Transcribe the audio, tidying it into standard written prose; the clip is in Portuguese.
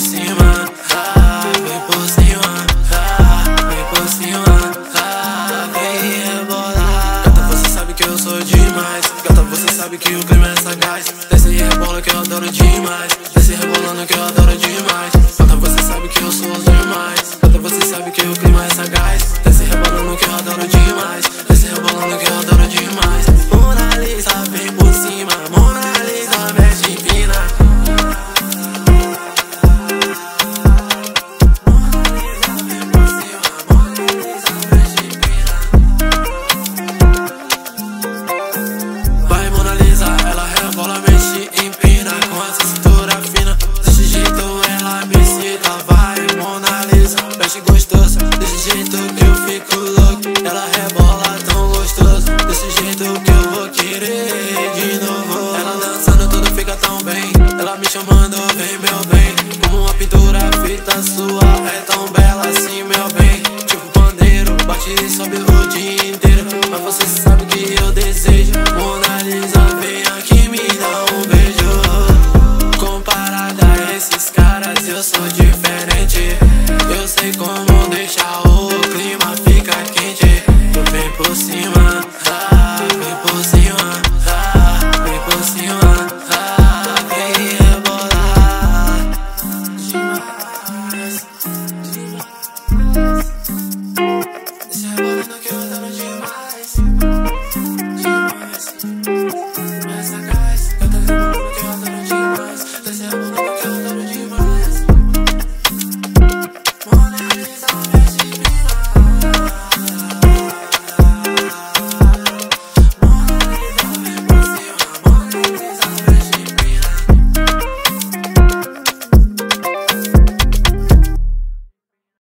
cima, vem por cima, vem por cima, vem rebolar. Gata, você sabe que eu sou demais. Gata, você sabe que o clima é sagaz. Desce e rebola que eu adoro demais. Desce rebolando que eu adoro demais. Gata, você sabe que eu sou demais. Gata, você sabe que o clima é sagaz. Desce rebolando que eu adoro demais. Desce rebolando que eu adoro demais. Mona Lisa, vem por cima. Mona Lisa, mexe empina. Vai, Mona Lisa, ela rebola, mexe, empina. Com essa cintura fina, desse jeito ela me excita. Vai, Mona Lisa, mexe gostoso, desse jeito que eu fico louco. Ela rebola tão gostoso, desse jeito que eu vou querer de novo. Ela dançando tudo fica tão bem, ela me chamando, vem meu bem. Como uma pintura feita sua, é tão bela assim meu bem. Tipo pandeiro, bate e sobe o dia inteiro. Mas você sabe que eu desejo. Mona Lisa, vem aqui me dá um beijo. Comparada a esses caras eu sou diferente. Eu sei como